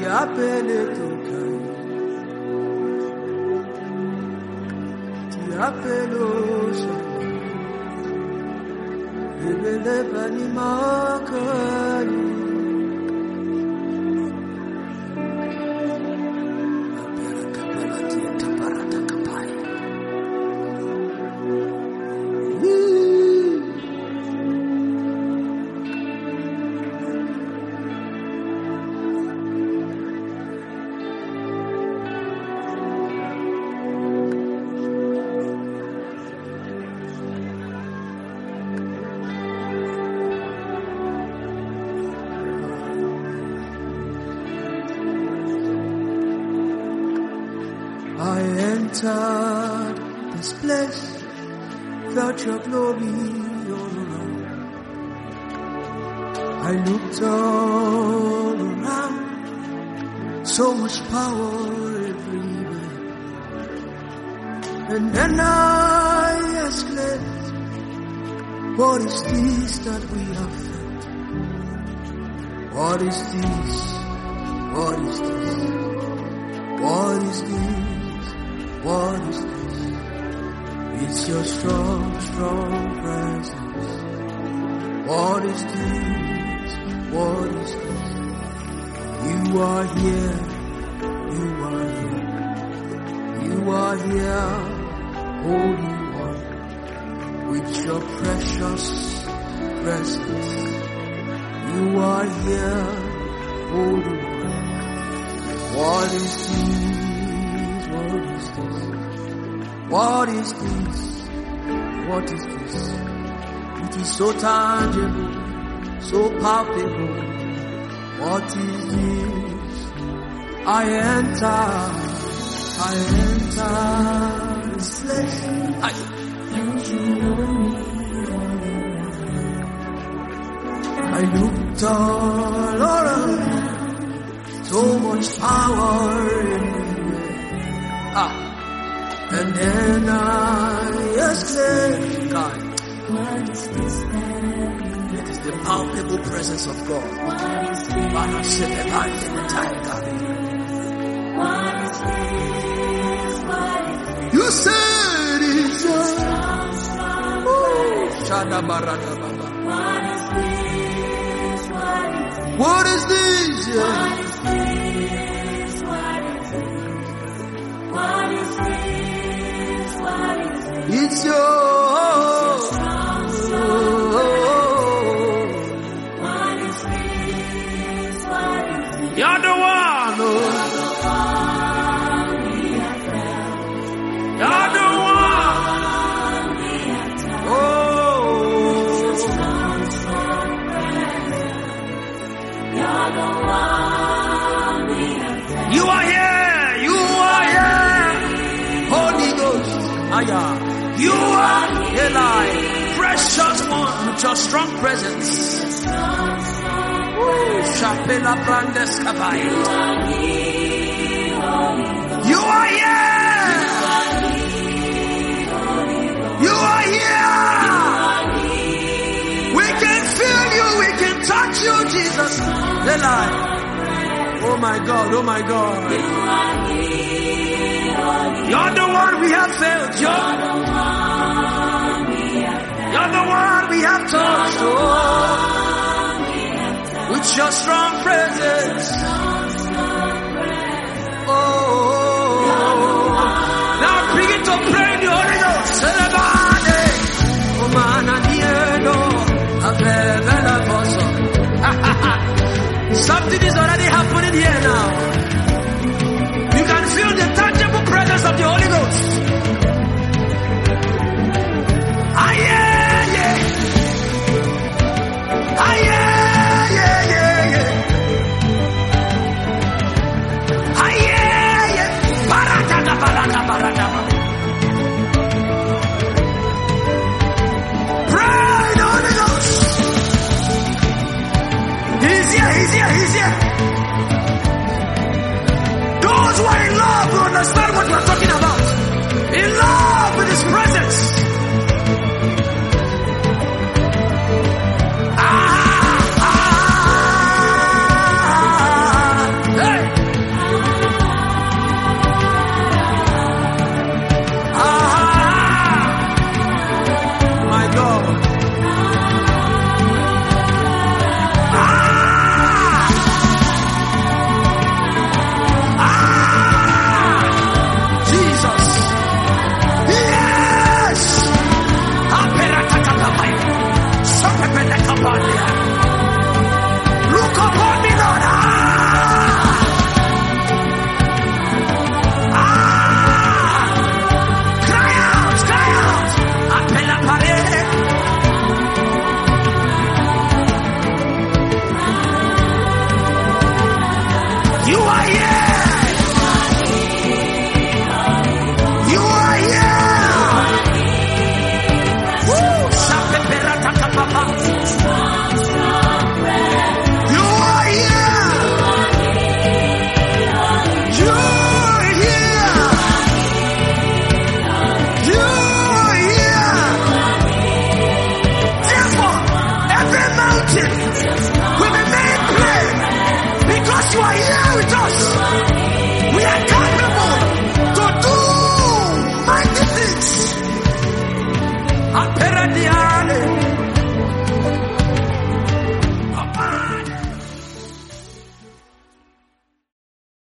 apele tokai, ti apelo shani, lebele bani makani. I entered this place, felt your glory all around. I looked all around, so much power everywhere. And then I exclaimed, what is this that we have felt? What is this? What is this? What is this? What is this? It's your strong, strong presence. What is this? What is this? You are here. You are here. You are here, Holy One, with your precious presence. You are here, Holy One. What is this? What is this? What is this? What is this? It is so tangible, so palpable. What is this? I enter this place. I looked all around, so much power in me. And then I exclaimed, God, what is this? It is the palpable presence of God. What is this? What is this? You said it's yours. Shada barada baba. What is this? What is this? What is this? It's yours. What is this? What is this? You're the one. You're the one. Oh. You're the one. You are here. You are here. Holy Ghost. You are Eli, precious one with your strong presence. Shapela Brandes Kabai. You are here. You are here. We can feel you. We can touch you, Jesus. Eli. Oh my God. Oh my God. You're the one we have felt. You're the one we have touched. Oh, with your strong presence. Oh, now begin to pray in the Holy Ghost. Oh man, something is already happening here now. You can feel the tangible presence of the Holy Ghost. Alia.